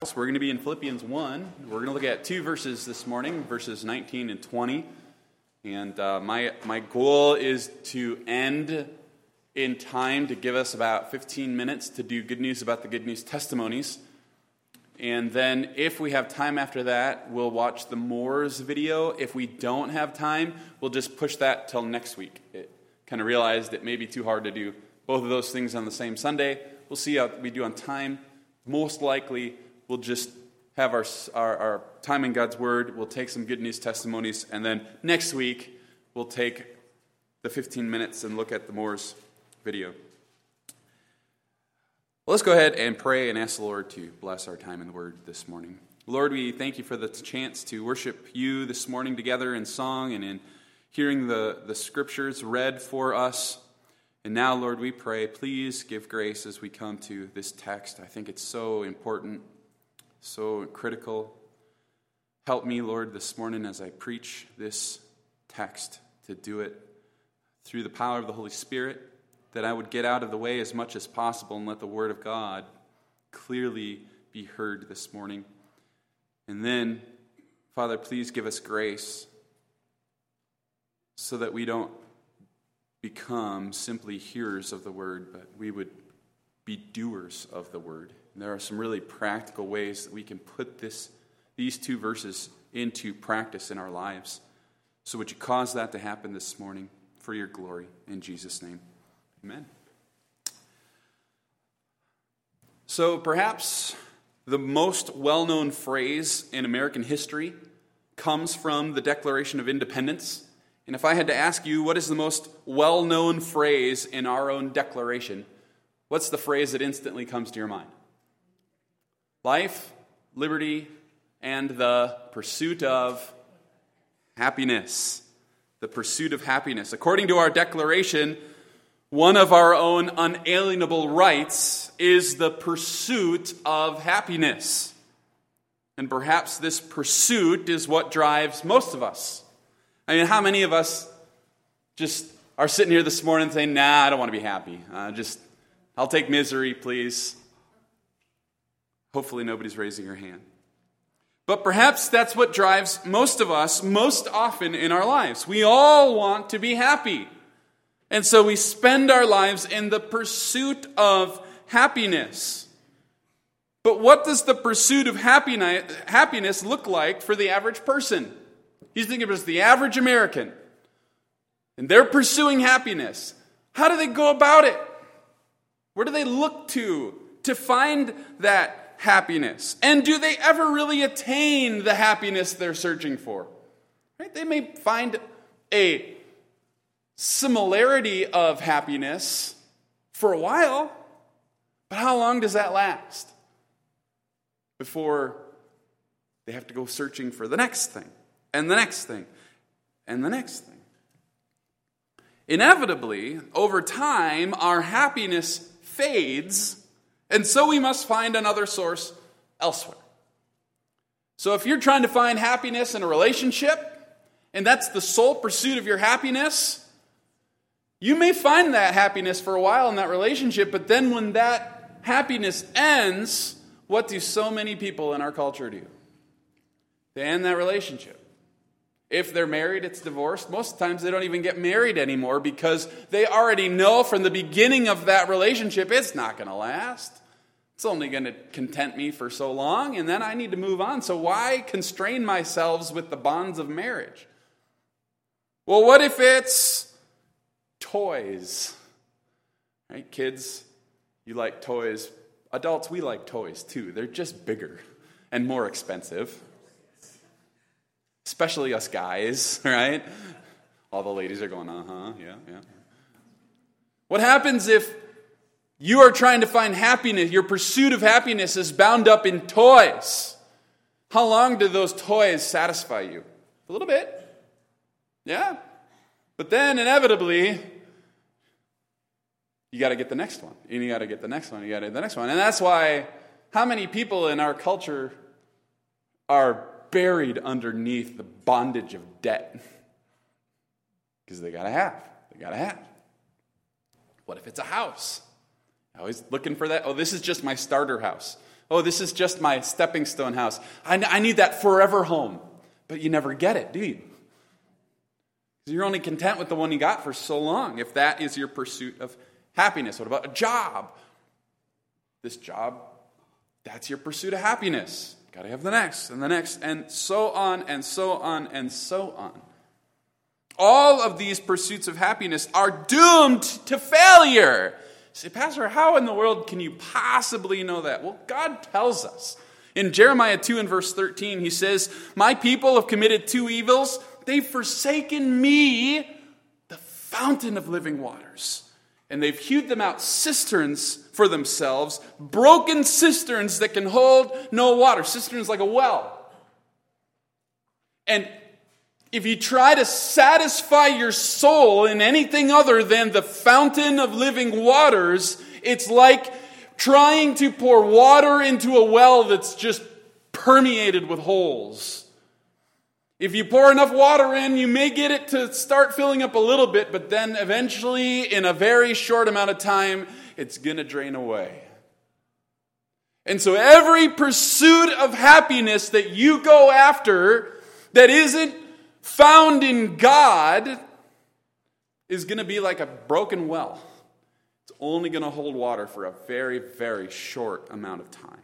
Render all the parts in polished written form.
We're going to be in Philippians 1. We're going to look at two verses this morning, verses 19 and 20. And my goal is to end in time to give us about 15 minutes to do good news about the good news testimonies. And then if we have time after that, we'll watch the Moors video. If we don't have time, we'll just push that till next week. It kind of realized it may be too hard to do both of those things on the same Sunday. We'll see how we do on time. Most likely, we'll just have our time in God's Word. We'll take some good news testimonies. And then next week, we'll take the 15 minutes and look at the Moors video. Well, let's go ahead and pray and ask the Lord to bless our time in the Word this morning. Lord, we thank you for the chance to worship you this morning together in song and in hearing the Scriptures read for us. And now, Lord, we pray, please give grace as we come to this text. I think it's so important, so critical. Help me, Lord, this morning as I preach this text to do it through the power of the Holy Spirit, that I would get out of the way as much as possible and let the Word of God clearly be heard this morning. And then, Father, please give us grace so that we don't become simply hearers of the Word, but we would be doers of the Word. And there are some really practical ways that we can put these two verses into practice in our lives. So would you cause that to happen this morning for your glory, in Jesus' name. Amen. So perhaps the most well-known phrase in American history comes from the Declaration of Independence. And if I had to ask you, what is the most well-known phrase in our own declaration, what's the phrase that instantly comes to your mind? Life, liberty, and the pursuit of happiness. The pursuit of happiness. According to our declaration, one of our own unalienable rights is the pursuit of happiness. And perhaps this pursuit is what drives most of us. I mean, how many of us just are sitting here this morning saying, nah, I don't want to be happy. I'll take misery, please. Hopefully nobody's raising their hand. But perhaps that's what drives most of us most often in our lives. We all want to be happy. And so we spend our lives in the pursuit of happiness. But what does the pursuit of happiness look like for the average person? He's thinking of it as the average American. And they're pursuing happiness. How do they go about it? Where do they look to find that happiness? And do they ever really attain the happiness they're searching for? Right? They may find a similarity of happiness for a while, but how long does that last before they have to go searching for the next thing, and the next thing, and the next thing? Inevitably, over time, our happiness fades, and so we must find another source elsewhere. So if you're trying to find happiness in a relationship, and that's the sole pursuit of your happiness, you may find that happiness for a while in that relationship, but then when that happiness ends, what do so many people in our culture do? They end that relationship. If they're married, it's divorced. Most times they don't even get married anymore because they already know from the beginning of that relationship it's not going to last. It's only going to content me for so long, and then I need to move on. So why constrain myself with the bonds of marriage? Well, what if it's toys? Right, kids, you like toys. Adults, we like toys too. They're just bigger and more expensive. Especially us guys, right? All the ladies are going, yeah. What happens if you are trying to find happiness, your pursuit of happiness is bound up in toys? How long do those toys satisfy you? A little bit. Yeah. But then inevitably, you got to get the next one. And you got to get the next one. You got to get the next one. And that's why how many people in our culture are buried underneath the bondage of debt? Because they got to have. What if it's a house? Always looking for that. Oh, this is just my starter house. Oh, this is just my stepping stone house. I need that forever home. But you never get it, do you? Because you're only content with the one you got for so long, if that is your pursuit of happiness. What about a job? This job, that's your pursuit of happiness. Got to have the next, and so on, and so on, and so on. All of these pursuits of happiness are doomed to failure. You say, Pastor, how in the world can you possibly know that? Well, God tells us. In Jeremiah 2 and verse 13, he says, my people have committed two evils. They've forsaken me, the fountain of living waters. And they've hewed them out cisterns for themselves, broken cisterns that can hold no water. Cisterns like a well. And if you try to satisfy your soul in anything other than the fountain of living waters, it's like trying to pour water into a well that's just permeated with holes. If you pour enough water in, you may get it to start filling up a little bit, but then eventually, in a very short amount of time, it's going to drain away. And so every pursuit of happiness that you go after that isn't found in God is going to be like a broken well. It's only going to hold water for a very, very short amount of time.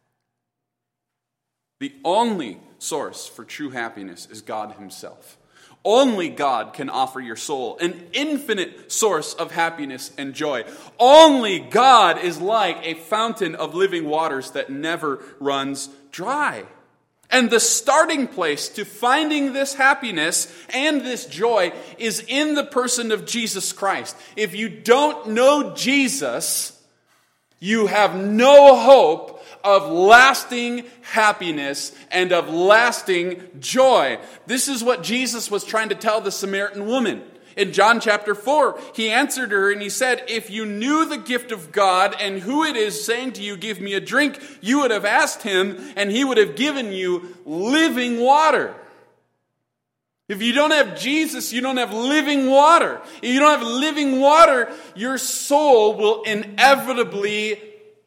The only source for true happiness is God himself. Only God can offer your soul an infinite source of happiness and joy. Only God is like a fountain of living waters that never runs dry. And the starting place to finding this happiness and this joy is in the person of Jesus Christ. If you don't know Jesus, you have no hope of lasting happiness and of lasting joy. This is what Jesus was trying to tell the Samaritan woman. In John chapter 4, he answered her and he said, if you knew the gift of God and who it is saying to you, give me a drink, you would have asked him and he would have given you living water. If you don't have Jesus, you don't have living water. If you don't have living water, your soul will inevitably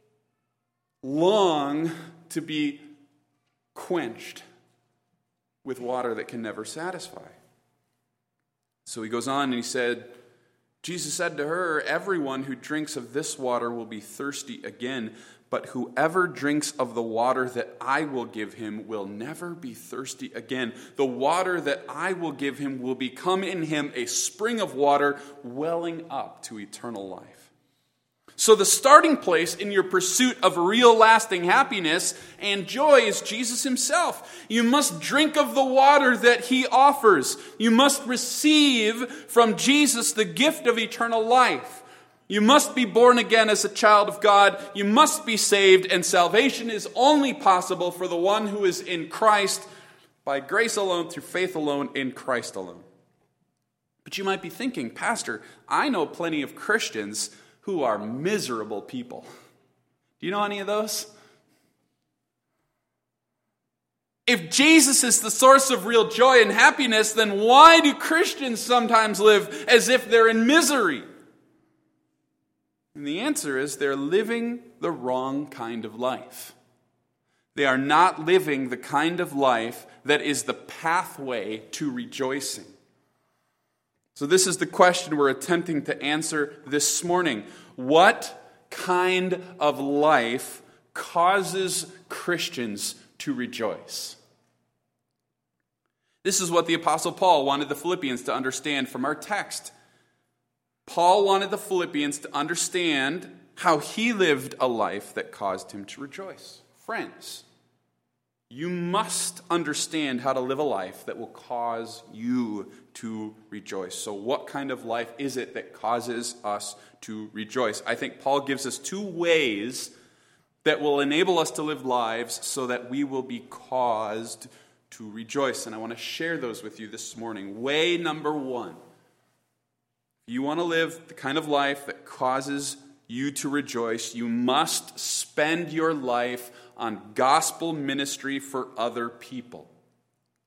long to be quenched with water that can never satisfy. So he goes on and he said, Jesus said to her, everyone who drinks of this water will be thirsty again, but whoever drinks of the water that I will give him will never be thirsty again. The water that I will give him will become in him a spring of water welling up to eternal life. So the starting place in your pursuit of real lasting happiness and joy is Jesus himself. You must drink of the water that he offers. You must receive from Jesus the gift of eternal life. You must be born again as a child of God. You must be saved, and salvation is only possible for the one who is in Christ by grace alone, through faith alone, in Christ alone. But you might be thinking, Pastor, I know plenty of Christians who are miserable people. Do you know any of those? If Jesus is the source of real joy and happiness, then why do Christians sometimes live as if they're in misery? And the answer is they're living the wrong kind of life. They are not living the kind of life that is the pathway to rejoicing. So this is the question we're attempting to answer this morning. What kind of life causes Christians to rejoice? This is what the Apostle Paul wanted the Philippians to understand from our text. Paul wanted the Philippians to understand how he lived a life that caused him to rejoice. Friends, you must understand how to live a life that will cause you to rejoice. So what kind of life is it that causes us to rejoice? I think Paul gives us two ways that will enable us to live lives so that we will be caused to rejoice. And I want to share those with you this morning. Way number one. If you want to live the kind of life that causes you to rejoice, you must spend your life on gospel ministry for other people.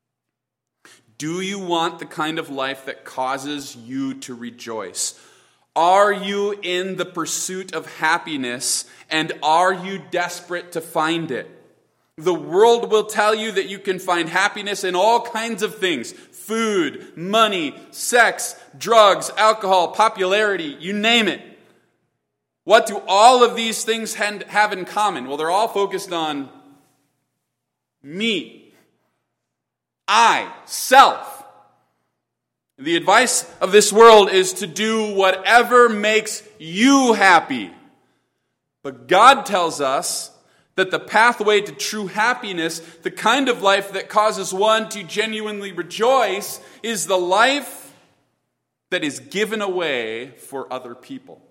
Do you want the kind of life that causes you to rejoice? Are you in the pursuit of happiness, and are you desperate to find it? The world will tell you that you can find happiness in all kinds of things: food, money, sex, drugs, alcohol, popularity, you name it. What do all of these things have in common? Well, they're all focused on me, I, self. The advice of this world is to do whatever makes you happy. But God tells us that the pathway to true happiness, the kind of life that causes one to genuinely rejoice, is the life that is given away for other people.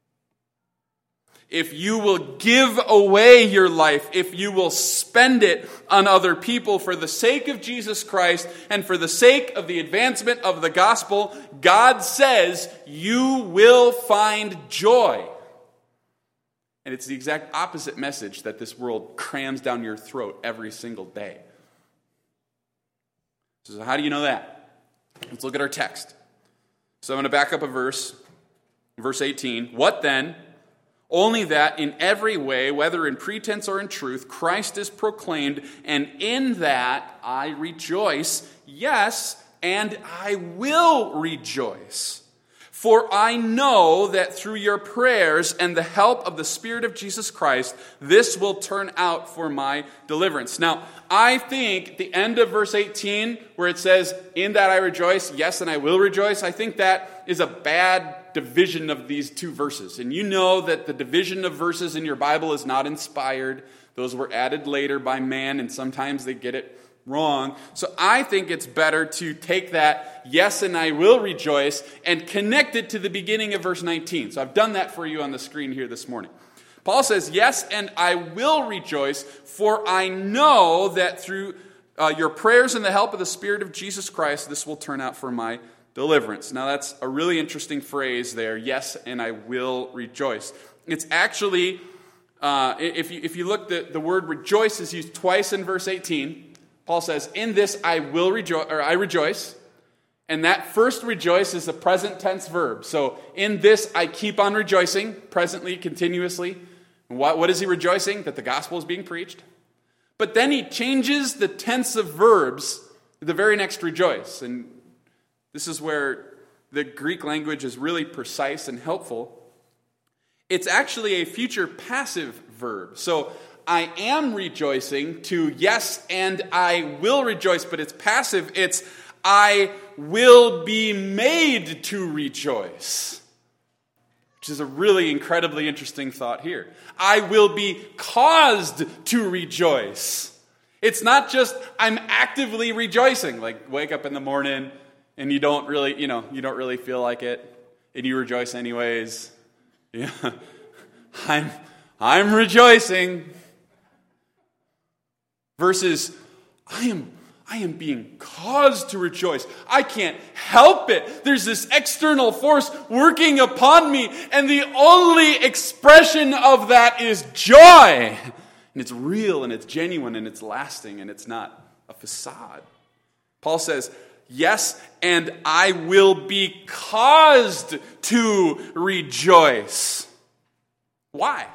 If you will give away your life, if you will spend it on other people for the sake of Jesus Christ and for the sake of the advancement of the gospel, God says you will find joy. And it's the exact opposite message that this world crams down your throat every single day. So how do you know that? Let's look at our text. So I'm going to back up a verse. Verse 18. What then? Only that in every way, whether in pretense or in truth, Christ is proclaimed, and in that I rejoice. Yes, and I will rejoice. For I know that through your prayers and the help of the Spirit of Jesus Christ, this will turn out for my deliverance. Now, I think the end of verse 18, where it says, in that I rejoice, yes, and I will rejoice, I think that is a bad division of these two verses. And you know that the division of verses in your Bible is not inspired. Those were added later by man, and sometimes they get it wrong. So I think it's better to take that, yes, and I will rejoice, and connect it to the beginning of verse 19. So I've done that for you on the screen here this morning. Paul says, yes, and I will rejoice, for I know that through your prayers and the help of the Spirit of Jesus Christ, this will turn out for my deliverance. Now that's a really interesting phrase there, yes, and I will rejoice. It's actually, if you look, the word rejoice is used twice in verse 18. Paul says, in this I will rejoice, or I rejoice. And that first rejoice is a present tense verb. So in this I keep on rejoicing, presently, continuously. And what is he rejoicing? That the gospel is being preached. But then he changes the tense of verbs the very next rejoice. And this is where the Greek language is really precise and helpful. It's actually a future passive verb. So I am rejoicing to yes, and I will rejoice, but it's passive. It's I will be made to rejoice, which is a really incredibly interesting thought here. I will be caused to rejoice. It's not just I'm actively rejoicing, like wake up in the morning and you don't really feel like it, and you rejoice anyways. Yeah, I'm rejoicing. Versus, I am being caused to rejoice. I can't help it. There's this external force working upon me, and the only expression of that is joy. And it's real, and it's genuine, and it's lasting, and it's not a facade. Paul says, yes, and I will be caused to rejoice. Why?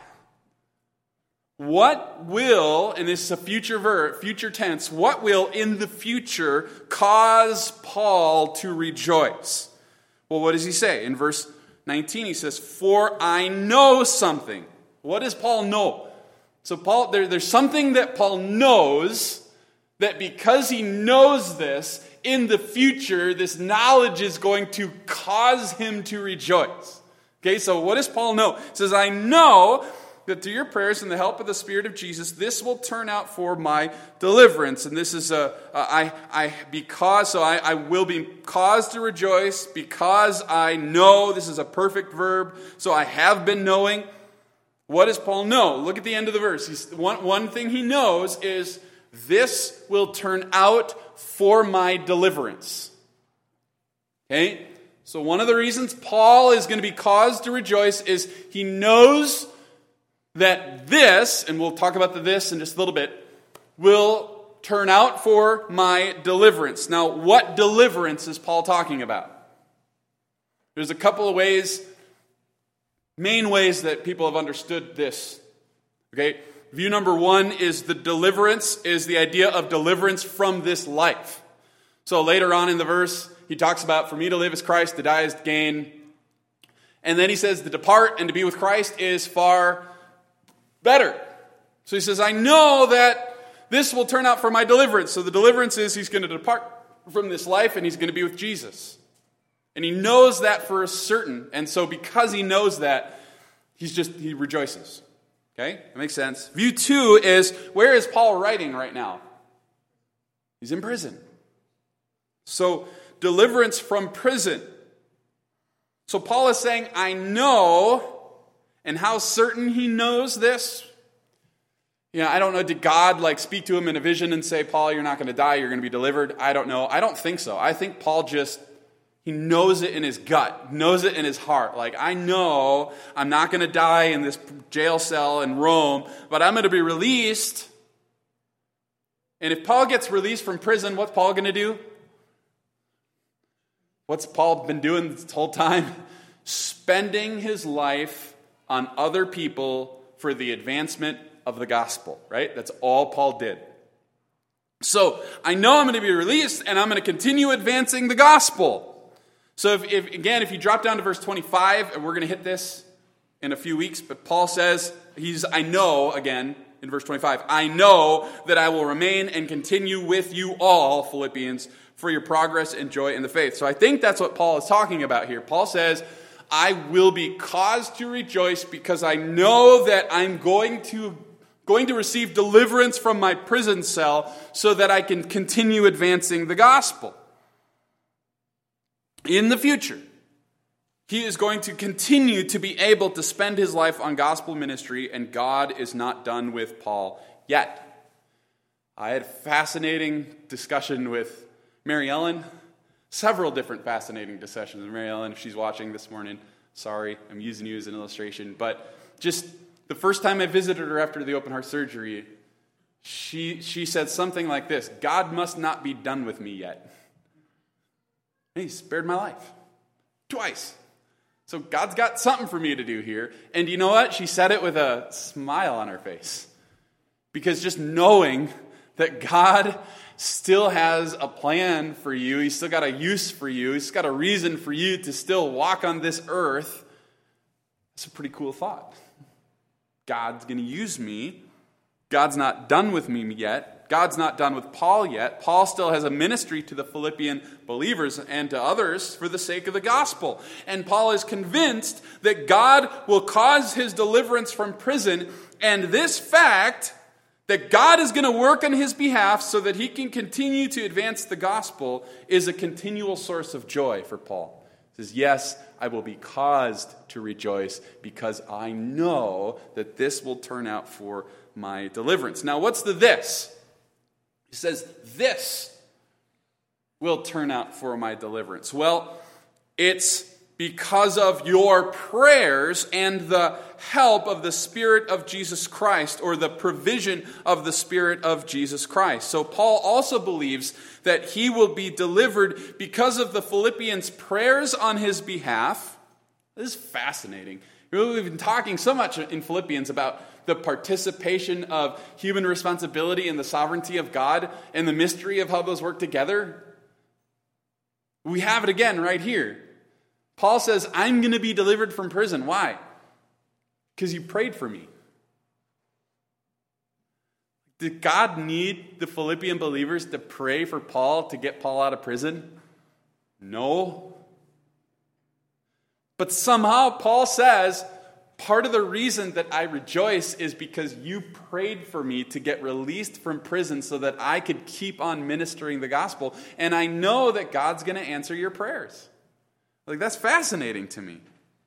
What will, and this is a future tense, what will in the future cause Paul to rejoice? Well, what does he say? In verse 19 he says, for I know something. What does Paul know? So Paul, there's something that Paul knows, that because he knows this, in the future, this knowledge is going to cause him to rejoice. Okay, so what does Paul know? He says, I know that through your prayers and the help of the Spirit of Jesus, this will turn out for my deliverance. And this is I will be caused to rejoice because I know. This is a perfect verb. So I have been knowing. What does Paul know? Look at the end of the verse. One thing he knows is this will turn out for my deliverance. Okay? So one of the reasons Paul is going to be caused to rejoice is he knows that this, and we'll talk about the this in just a little bit, will turn out for my deliverance. Now, what deliverance is Paul talking about? There's a couple of ways main ways that people have understood this. Okay? View number one is the idea of deliverance from this life. So later on in the verse, he talks about, for me to live is Christ, to die is gain. And then he says, to depart and to be with Christ is far better. So he says, I know that this will turn out for my deliverance. So the deliverance is he's going to depart from this life and he's going to be with Jesus. And he knows that for certain. And so because he knows that, he rejoices. Okay? That makes sense. View two is, where is Paul writing right now? He's in prison. So, deliverance from prison. So Paul is saying, I know, and how certain he knows this? I don't know, did God speak to him in a vision and say, Paul, you're not going to die, you're going to be delivered? I don't know. I don't think so. I think Paul he knows it in his gut, knows it in his heart. I know I'm not going to die in this jail cell in Rome, but I'm going to be released. And if Paul gets released from prison, what's Paul going to do? What's Paul been doing this whole time? Spending his life on other people for the advancement of the gospel, right? That's all Paul did. So, I know I'm going to be released, and I'm going to continue advancing the gospel. So, if you drop down to verse 25, and we're going to hit this in a few weeks, but Paul says, I know, again, in verse 25, I know that I will remain and continue with you all, Philippians, for your progress and joy in the faith. So I think that's what Paul is talking about here. Paul says, I will be caused to rejoice because I know that I'm going to receive deliverance from my prison cell so that I can continue advancing the gospel. In the future, he is going to continue to be able to spend his life on gospel ministry, and God is not done with Paul yet. I had a fascinating discussion with Mary Ellen, several different fascinating discussions with Mary Ellen. If she's watching this morning, sorry, I'm using you as an illustration. But just the first time I visited her after the open heart surgery, she said something like this: God must not be done with me yet. He spared my life twice. So God's got something for me to do here. And you know what? She said it with a smile on her face. Because just knowing that God still has a plan for you, He's still got a use for you, He's got a reason for you to still walk on this earth, that's a pretty cool thought. God's going to use me. God's not done with me yet. God's not done with Paul yet. Paul still has a ministry to the Philippian believers and to others for the sake of the gospel. And Paul is convinced that God will cause his deliverance from prison, and this fact that God is going to work on his behalf so that he can continue to advance the gospel is a continual source of joy for Paul. He says, yes, I will be caused to rejoice because I know that this will turn out for my deliverance. Now, what's the this? He says, this will turn out for my deliverance. Well, it's because of your prayers and the help of the Spirit of Jesus Christ, or the provision of the Spirit of Jesus Christ. So Paul also believes that he will be delivered because of the Philippians' prayers on his behalf. This is fascinating. We've been talking so much in Philippians about the participation of human responsibility in the sovereignty of God and the mystery of how those work together. We have it again right here. Paul says, I'm going to be delivered from prison. Why? Because you prayed for me. Did God need the Philippian believers to pray for Paul to get Paul out of prison? No. But somehow Paul says, part of the reason that I rejoice is because you prayed for me to get released from prison so that I could keep on ministering the gospel. And I know that God's going to answer your prayers. That's fascinating to me.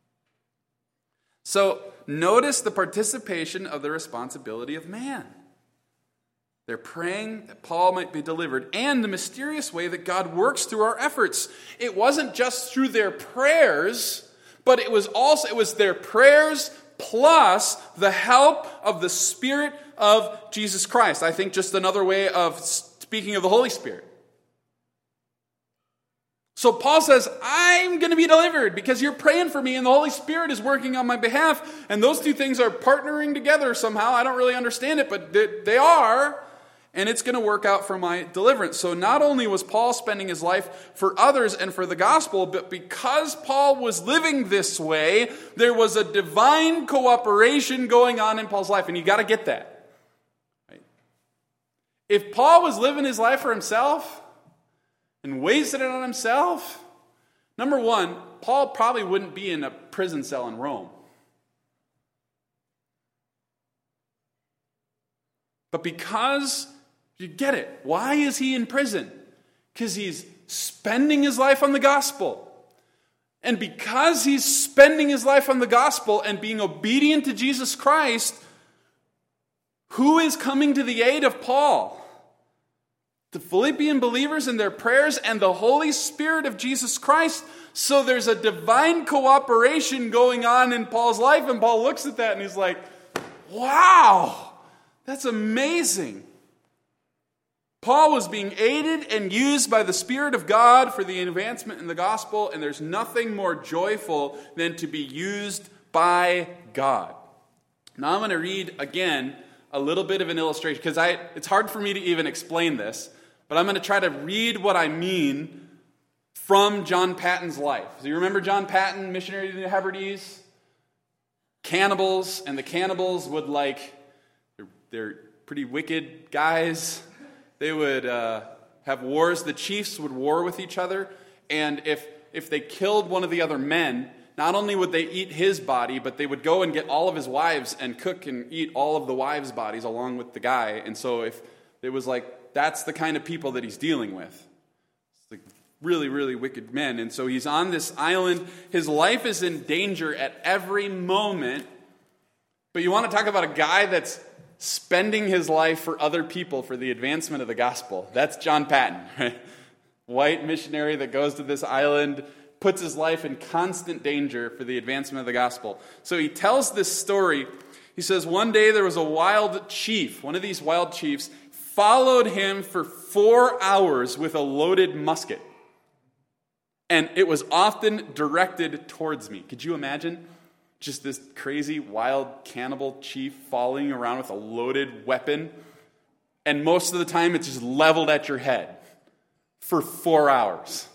So notice the participation of the responsibility of man. They're praying that Paul might be delivered, and the mysterious way that God works through our efforts. It wasn't just through their prayers, but it was their prayers plus the help of the Spirit of Jesus Christ. I think just another way of speaking of the Holy Spirit. So Paul says, I'm going to be delivered because you're praying for me and the Holy Spirit is working on my behalf. And those two things are partnering together somehow. I don't really understand it, but they are. And it's going to work out for my deliverance. So not only was Paul spending his life for others and for the gospel, but because Paul was living this way, there was a divine cooperation going on in Paul's life. And you got to get that. Right? If Paul was living his life for himself and wasted it on himself, number one, Paul probably wouldn't be in a prison cell in Rome. But because, you get it, why is he in prison? Because he's spending his life on the gospel. And because he's spending his life on the gospel and being obedient to Jesus Christ, who is coming to the aid of Paul? The Philippian believers in their prayers and the Holy Spirit of Jesus Christ. So there's a divine cooperation going on in Paul's life. And Paul looks at that and he's like, wow, that's amazing. Paul was being aided and used by the Spirit of God for the advancement in the gospel. And there's nothing more joyful than to be used by God. Now I'm going to read again a little bit of an illustration because it's hard for me to even explain this. But I'm going to try to read what I mean from John Patton's life. Do you remember John Patton, missionary to the Hebrides? Cannibals, and the cannibals would they're pretty wicked guys. They would have wars. The chiefs would war with each other. And if they killed one of the other men, not only would they eat his body, but they would go and get all of his wives and cook and eat all of the wives' bodies along with the guy. And so if it was that's the kind of people that he's dealing with. It's like really, really wicked men. And so he's on this island. His life is in danger at every moment. But you want to talk about a guy that's spending his life for other people for the advancement of the gospel. That's John Patton, right? White missionary that goes to this island, puts his life in constant danger for the advancement of the gospel. So he tells this story. He says, one day there was a wild chief. One of these wild chiefs followed him for 4 hours with a loaded musket. And it was often directed towards me. Could you imagine? Just this crazy, wild, cannibal chief following around with a loaded weapon. And most of the time, it's just leveled at your head for 4 hours.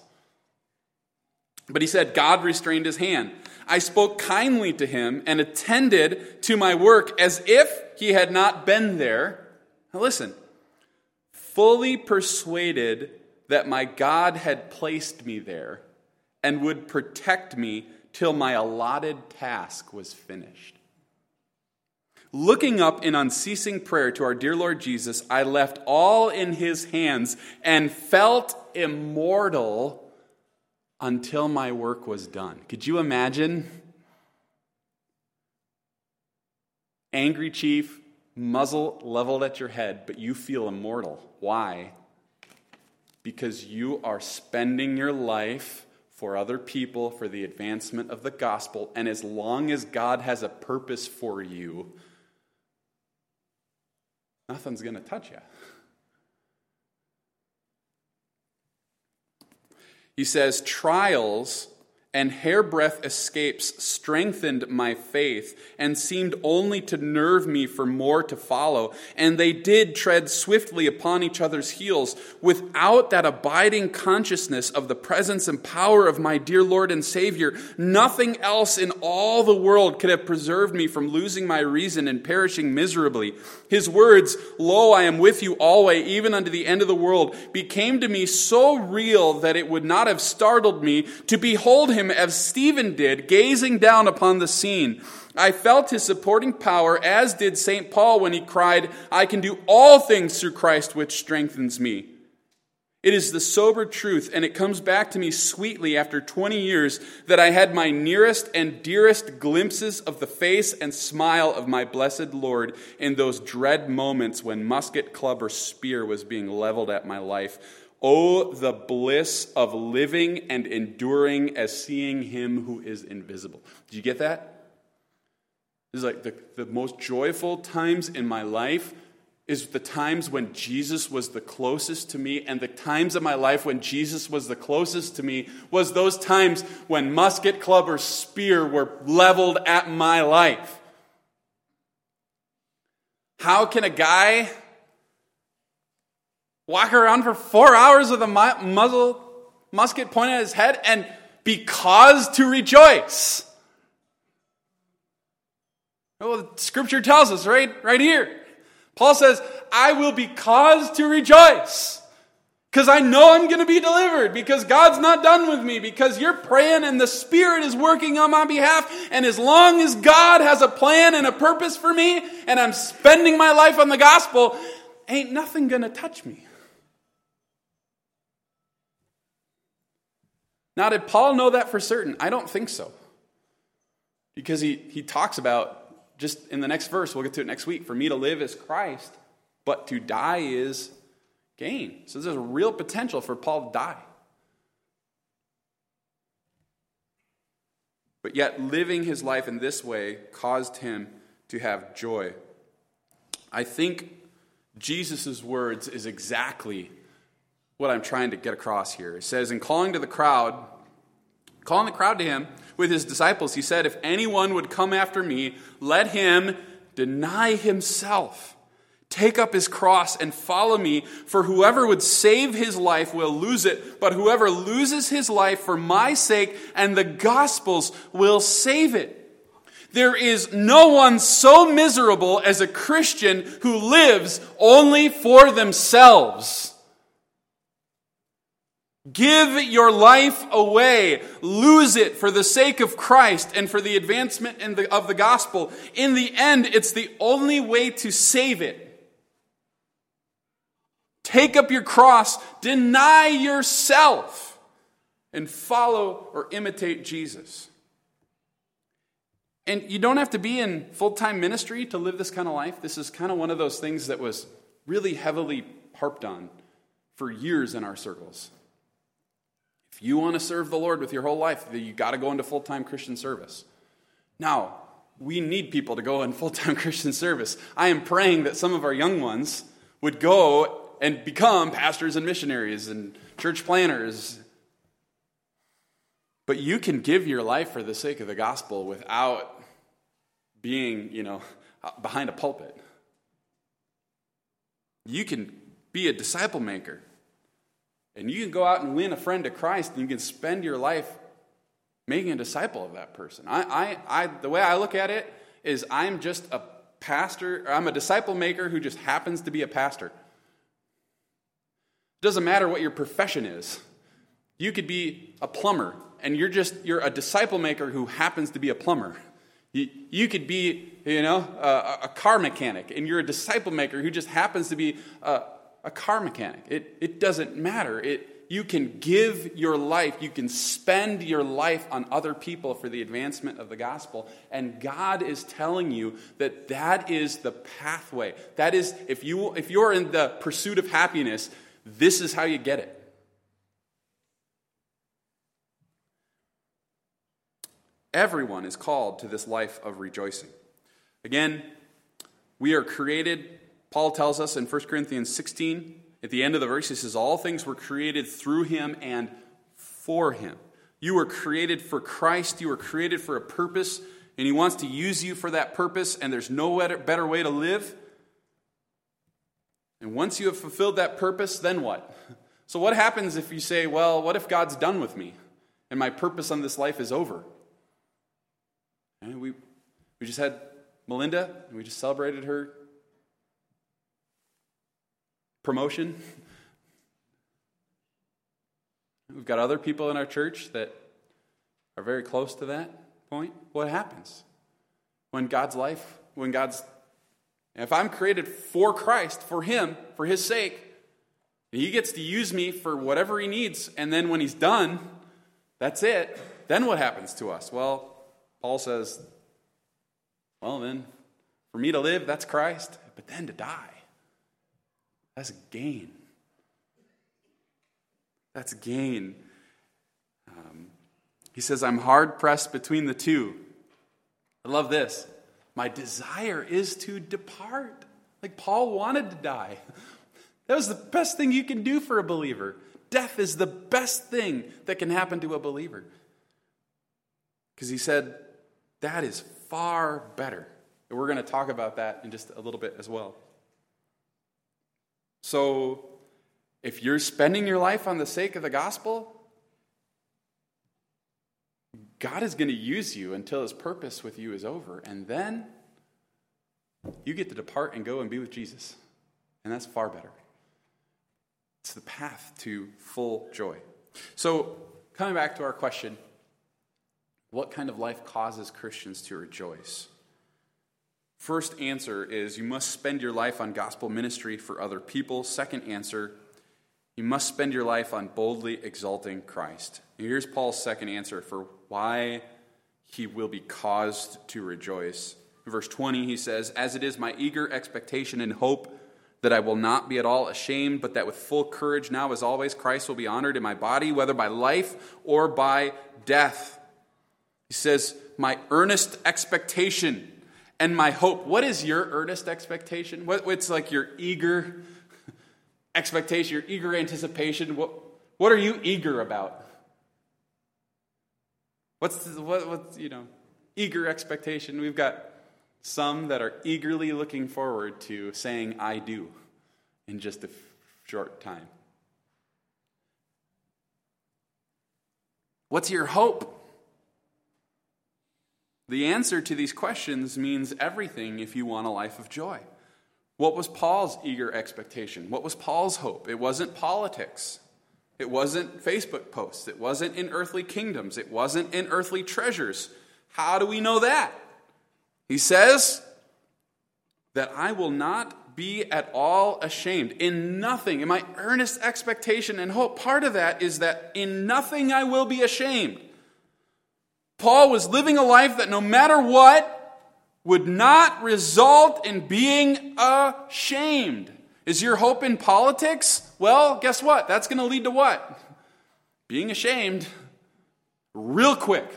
But he said, God restrained his hand. I spoke kindly to him and attended to my work as if he had not been there. Now listen. Fully persuaded that my God had placed me there and would protect me till my allotted task was finished. Looking up in unceasing prayer to our dear Lord Jesus, I left all in his hands and felt immortal until my work was done. Could you imagine? Angry chief, muzzle leveled at your head, but you feel immortal. Why? Because you are spending your life for other people, for the advancement of the gospel, and as long as God has a purpose for you, nothing's going to touch you. He says, trials and hairbreadth escapes strengthened my faith and seemed only to nerve me for more to follow. And they did tread swiftly upon each other's heels without that abiding consciousness of the presence and power of my dear Lord and Savior. Nothing else in all the world could have preserved me from losing my reason and perishing miserably. His words, "Lo, I am with you always, even unto the end of the world," became to me so real that it would not have startled me to behold him as Stephen did, gazing down upon the scene. I felt his supporting power, as did St. Paul when he cried, "I can do all things through Christ which strengthens me." It is the sober truth, and it comes back to me sweetly after 20 years that I had my nearest and dearest glimpses of the face and smile of my blessed Lord in those dread moments when musket, club, or spear was being leveled at my life. Oh, the bliss of living and enduring as seeing him who is invisible. Did you get that? This is like the most joyful times in my life is the times when Jesus was the closest to me, and the times of my life when Jesus was the closest to me was those times when musket, club, or spear were leveled at my life. How can a guy walk around for 4 hours with a musket pointed at his head and be caused to rejoice? Well, the scripture tells us right here. Paul says, I will be caused to rejoice because I know I'm going to be delivered, because God's not done with me, because you're praying and the Spirit is working on my behalf. And as long as God has a plan and a purpose for me and I'm spending my life on the gospel, ain't nothing going to touch me. Now, did Paul know that for certain? I don't think so. Because he talks about, just in the next verse, we'll get to it next week, for me to live is Christ, but to die is gain. So there's a real potential for Paul to die. But yet living his life in this way caused him to have joy. I think Jesus' words is exactly what I'm trying to get across here. It says, in calling the crowd to him with his disciples, he said, if anyone would come after me, let him deny himself, take up his cross and follow me. For whoever would save his life will lose it, but whoever loses his life for my sake and the gospel's will save it. There is no one so miserable as a Christian who lives only for themselves. Give your life away. Lose it for the sake of Christ and for the advancement of the gospel. In the end, it's the only way to save it. Take up your cross, deny yourself, and follow or imitate Jesus. And you don't have to be in full-time ministry to live this kind of life. This is kind of one of those things that was really heavily harped on for years in our circles. If you want to serve the Lord with your whole life, you got to go into full-time Christian service. Now, we need people to go in full-time Christian service. I am praying that some of our young ones would go and become pastors and missionaries and church planners. But you can give your life for the sake of the gospel without being, behind a pulpit. You can be a disciple maker. And you can go out and win a friend to Christ, and you can spend your life making a disciple of that person. The way I look at it is I'm just a pastor, or I'm a disciple maker who just happens to be a pastor. It doesn't matter what your profession is. You could be a plumber, and you're a disciple maker who happens to be a plumber. You could be, a car mechanic, and you're a disciple maker who just happens to be a car mechanic. It doesn't matter. You can give your life, you can spend your life on other people for the advancement of the gospel. And God is telling you that is the pathway. That is, if you're in the pursuit of happiness, this is how you get it. Everyone is called to this life of rejoicing. Again, we are created. Paul tells us in 1 Corinthians 16, at the end of the verse, he says, all things were created through him and for him. You were created for Christ. You were created for a purpose, and he wants to use you for that purpose, and there's no better way to live. And once you have fulfilled that purpose, then what? So what happens if you say, well, what if God's done with me, and my purpose on this life is over? And we just had Melinda, and we just celebrated her promotion. We've got other people in our church that are very close to that point. What happens if I'm created for Christ, for him, for his sake, he gets to use me for whatever he needs, and then when he's done, that's it. Then what happens to us? Well, Paul says, well then, for me to live, that's Christ, but then to die, that's gain. That's gain. He says, I'm hard pressed between the two. I love this. My desire is to depart. Like Paul wanted to die. That was the best thing you can do for a believer. Death is the best thing that can happen to a believer. Because he said, that is far better. And we're going to talk about that in just a little bit as well. So, if you're spending your life on the sake of the gospel, God is going to use you until his purpose with you is over. And then you get to depart and go and be with Jesus. And that's far better. It's the path to full joy. So, coming back to our question, what kind of life causes Christians to rejoice? First answer is you must spend your life on gospel ministry for other people. Second answer, you must spend your life on boldly exalting Christ. And here's Paul's second answer for why he will be caused to rejoice. In verse 20, he says, "As it is my eager expectation and hope that I will not be at all ashamed, but that with full courage now as always Christ will be honored in my body, whether by life or by death." He says, my earnest expectation and my hope. What is your earnest expectation? What's like your eager expectation, your eager anticipation? What are you eager about? What's eager expectation? We've got some that are eagerly looking forward to saying I do in just a short time. What's your hope? The answer to these questions means everything if you want a life of joy. What was Paul's eager expectation? What was Paul's hope? It wasn't politics. It wasn't Facebook posts. It wasn't in earthly kingdoms. It wasn't in earthly treasures. How do we know that? He says that I will not be at all ashamed. In nothing, in my earnest expectation and hope, part of that is that in nothing I will be ashamed. Paul was living a life that no matter what would not result in being ashamed. Is your hope in politics? Well, guess what? That's going to lead to what? Being ashamed real quick.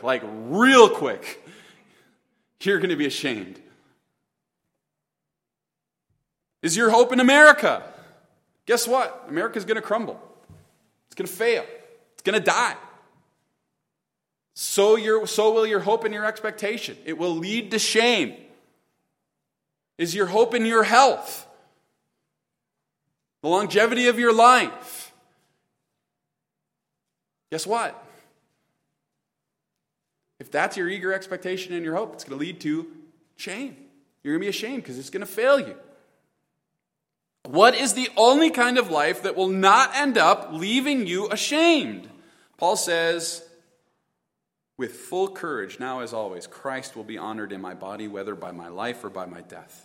You're going to be ashamed. Is your hope in America? Guess what? America's going to crumble. It's going to fail. It's going to die. So will your hope and your expectation. It will lead to shame. Is your hope in your health? The longevity of your life? Guess what? If that's your eager expectation and your hope, it's going to lead to shame. You're going to be ashamed because it's going to fail you. What is the only kind of life that will not end up leaving you ashamed? Paul says, with full courage, now as always, Christ will be honored in my body, whether by my life or by my death.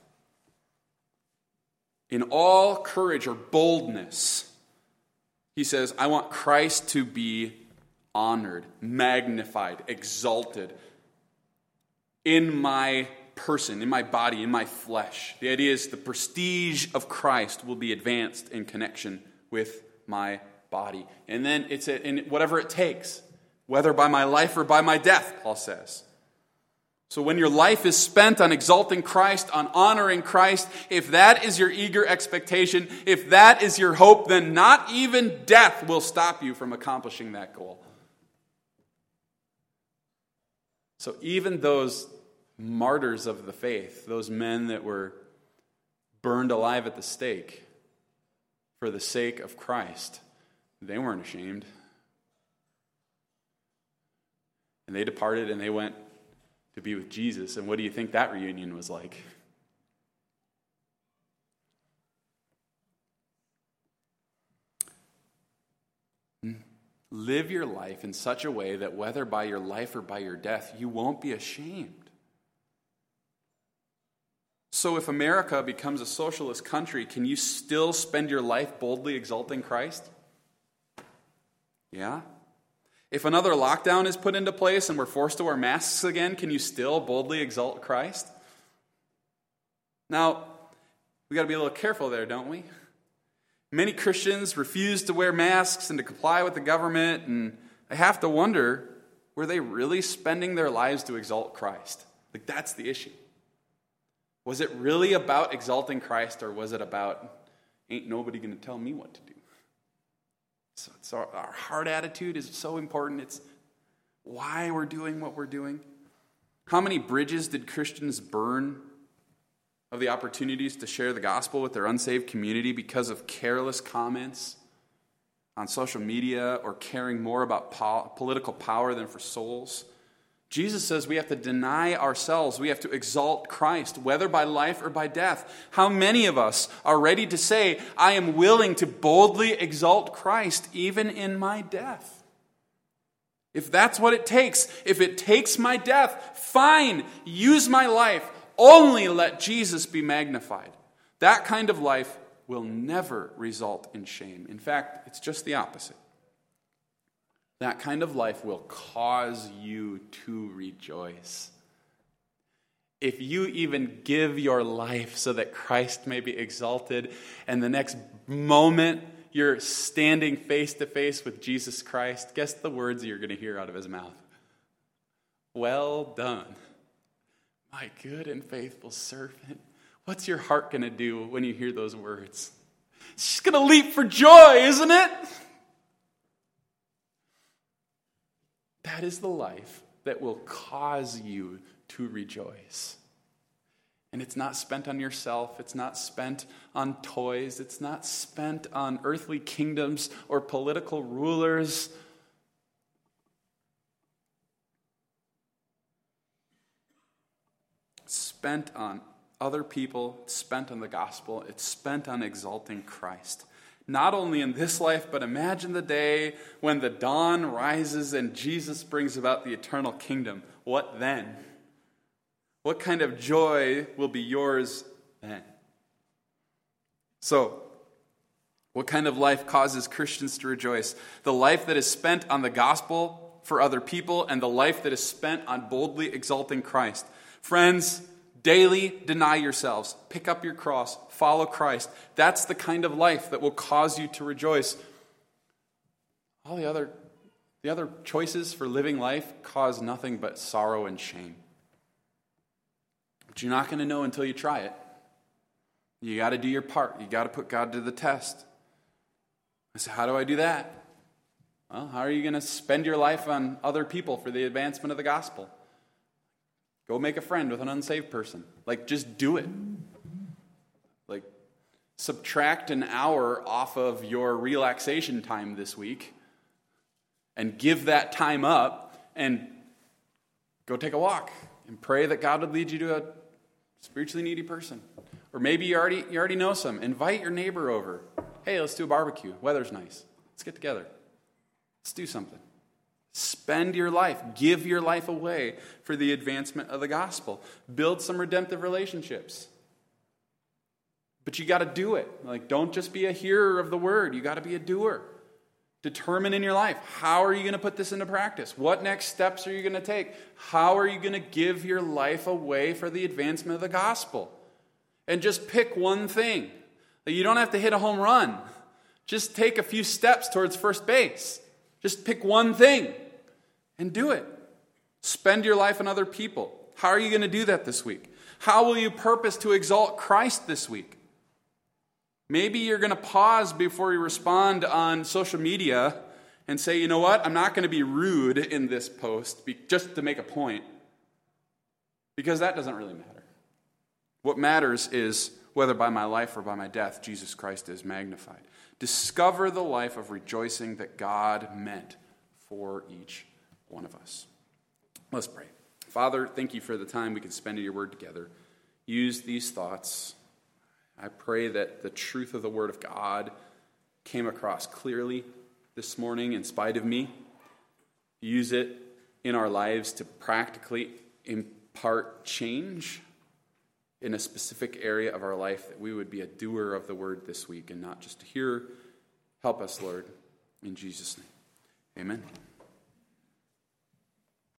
In all courage or boldness, he says, I want Christ to be honored, magnified, exalted in my person, in my body, in my flesh. The idea is the prestige of Christ will be advanced in connection with my body. And then it's in whatever it takes, whether by my life or by my death, Paul says. So when your life is spent on exalting Christ, on honoring Christ, if that is your eager expectation, if that is your hope, then not even death will stop you from accomplishing that goal. So even those martyrs of the faith, those men that were burned alive at the stake for the sake of Christ, they weren't ashamed. And they departed and they went to be with Jesus. And what do you think that reunion was like? Live your life in such a way that whether by your life or by your death, you won't be ashamed. So if America becomes a socialist country, can you still spend your life boldly exalting Christ? Yeah. If another lockdown is put into place and we're forced to wear masks again, can you still boldly exalt Christ? Now, we got to be a little careful there, don't we? Many Christians refuse to wear masks and to comply with the government, and I have to wonder, were they really spending their lives to exalt Christ? Like, that's the issue. Was it really about exalting Christ, or was it about, ain't nobody going to tell me what to do? So our heart attitude is so important. It's why we're doing what we're doing. How many bridges did Christians burn of the opportunities to share the gospel with their unsaved community because of careless comments on social media or caring more about political power than for souls? Jesus says we have to deny ourselves. We have to exalt Christ, whether by life or by death. How many of us are ready to say, I am willing to boldly exalt Christ even in my death? If that's what it takes, if it takes my death, fine, use my life. Only let Jesus be magnified. That kind of life will never result in shame. In fact, it's just the opposite. That kind of life will cause you to rejoice. If you even give your life so that Christ may be exalted, and the next moment you're standing face to face with Jesus Christ, guess the words you're going to hear out of his mouth. Well done, my good and faithful servant. What's your heart going to do when you hear those words? It's just going to leap for joy, isn't it? That is the life that will cause you to rejoice. And it's not spent on yourself. It's not spent on toys. It's not spent on earthly kingdoms or political rulers. It's spent on other people. It's spent on the gospel. It's spent on exalting Christ. Not only in this life, but imagine the day when the dawn rises and Jesus brings about the eternal kingdom. What then? What kind of joy will be yours then? So, what kind of life causes Christians to rejoice? The life that is spent on the gospel for other people, and the life that is spent on boldly exalting Christ. Friends, daily deny yourselves. Pick up your cross. Follow Christ. That's the kind of life that will cause you to rejoice. All the other choices for living life cause nothing but sorrow and shame. But you're not going to know until you try it. You got to do your part. You got to put God to the test. I said, how do I do that? Well, how are you going to spend your life on other people for the advancement of the gospel? Go make a friend with an unsaved person. Just do it. Subtract an hour off of your relaxation time this week and give that time up and go take a walk and pray that God would lead you to a spiritually needy person. Or maybe you already know some. Invite your neighbor over. Hey, let's do a barbecue. Weather's nice. Let's get together. Let's do something. Spend your life. Give your life away for the advancement of the gospel. Build some redemptive relationships. But you got to do it. Don't just be a hearer of the word. You got to be a doer. Determine in your life, how are you going to put this into practice? What next steps are you going to take? How are you going to give your life away for the advancement of the gospel? And just pick one thing. You don't have to hit a home run. Just take a few steps towards first base. Just pick one thing and do it. Spend your life on other people. How are you going to do that this week? How will you purpose to exalt Christ this week? Maybe you're going to pause before you respond on social media and say, you know what, I'm not going to be rude in this post just to make a point, because that doesn't really matter. What matters is whether by my life or by my death, Jesus Christ is magnified. Discover the life of rejoicing that God meant for each one of us. Let's pray. Father, thank you for the time we can spend in your word together. Use these thoughts. I pray that the truth of the word of God came across clearly this morning in spite of me. Use it in our lives to practically impart change in a specific area of our life, that we would be a doer of the word this week and not just a hearer. Help us, Lord, in Jesus' name. Amen.